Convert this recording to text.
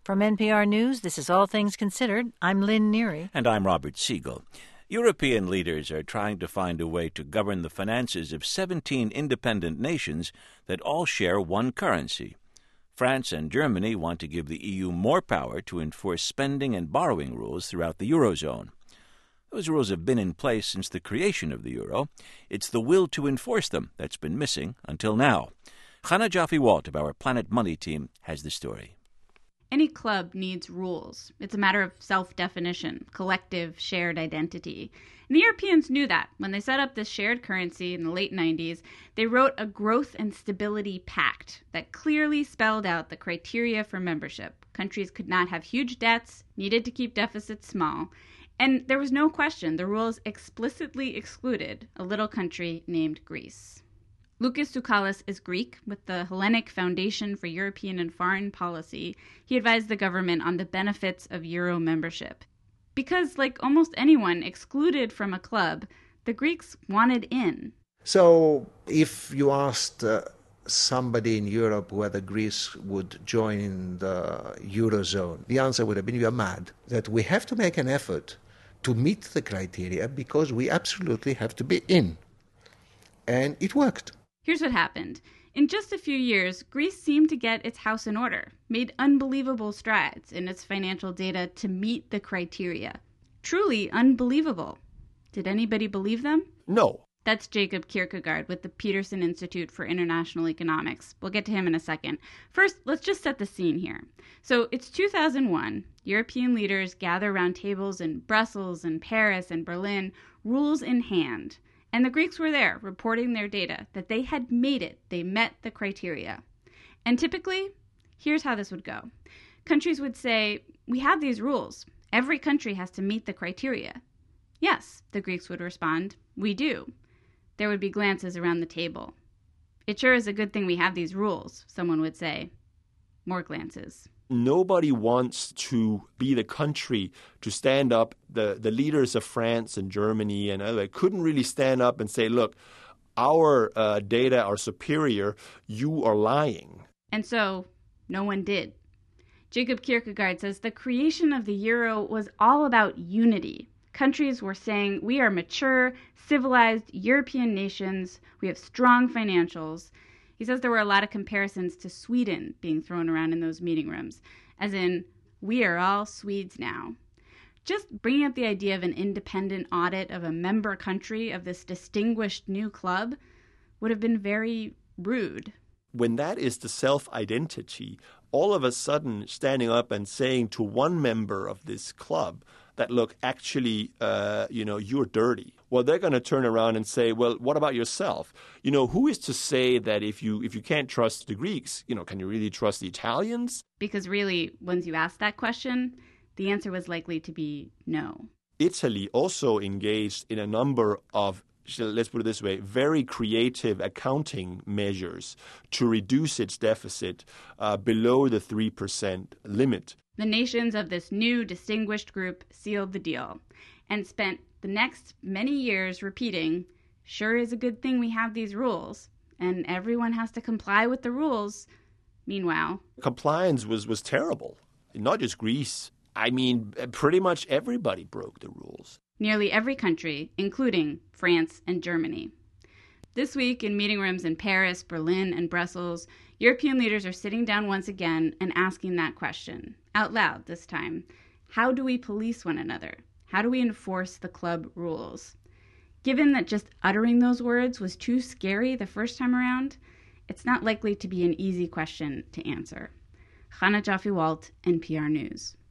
From NPR News, this is All Things Considered. I'm Lynn Neary. And I'm Robert Siegel. European leaders are trying to find a way to govern the finances of 17 independent nations that all share one currency. France and Germany want to give the EU more power to enforce spending and borrowing rules throughout the Eurozone. Those rules have been in place since the creation of the euro. It's the will to enforce them that's been missing until now. Chana Joffe-Walt of our Planet Money team has the story. Any club needs rules. It's a matter of self-definition, collective shared identity. And the Europeans knew that. When they set up this shared currency in the late 90s, they wrote a growth and stability pact that clearly spelled out the criteria for membership. Countries could not have huge debts, needed to keep deficits small, and there was no question the rules explicitly excluded a little country named Greece. Lucas Tsoukalos is Greek with the Hellenic Foundation for European and Foreign Policy. He advised the government on the benefits of euro membership. Because, like almost anyone excluded from a club, the Greeks wanted in. So if you asked somebody in Europe whether Greece would join the Eurozone, the answer would have been, you're mad. That we have to make an effort to meet the criteria because we absolutely have to be in. And it worked. Here's what happened. In just a few years, Greece seemed to get its house in order, made unbelievable strides in its financial data to meet the criteria. Truly unbelievable. Did anybody believe them? No. That's Jacob Kierkegaard with the Peterson Institute for International Economics. We'll get to him in a second. First, let's just set the scene here. So it's 2001. European leaders gather around tables in Brussels and Paris and Berlin, rules in hand. And the Greeks were there, reporting their data, that they had made it. They met the criteria. And typically, here's how this would go. Countries would say, we have these rules. Every country has to meet the criteria. Yes, the Greeks would respond, we do. There would be glances around the table. It sure is a good thing we have these rules, someone would say. More glances. Nobody wants to be the country to stand up. The leaders of France and Germany and other couldn't really stand up and say, look, our data are superior. You are lying. And so no one did. Jacob Kierkegaard says the creation of the euro was all about unity. Countries were saying we are mature, civilized European nations. We have strong financials. He says there were a lot of comparisons to Sweden being thrown around in those meeting rooms, as in, we are all Swedes now. Just bringing up the idea of an independent audit of a member country of this distinguished new club would have been very rude. When that is the self-identity, all of a sudden standing up and saying to one member of this club that, look, actually, you're dirty. Well, they're going to turn around and say, well, what about yourself? Who is to say that if you can't trust the Greeks, can you really trust the Italians? Because really, once you asked that question, the answer was likely to be no. Italy also engaged in a number of, let's put it this way, very creative accounting measures to reduce its deficit below the 3% limit. The nations of this new distinguished group sealed the deal and spent the next many years repeating, sure is a good thing we have these rules, and everyone has to comply with the rules. Meanwhile, compliance was terrible. Not just Greece. I mean, pretty much everybody broke the rules. Nearly every country, including France and Germany. This week, in meeting rooms in Paris, Berlin, and Brussels, European leaders are sitting down once again and asking that question, out loud this time. How do we police one another? How do we enforce the club rules? Given that just uttering those words was too scary the first time around, it's not likely to be an easy question to answer. Chana Joffe-Walt, NPR News.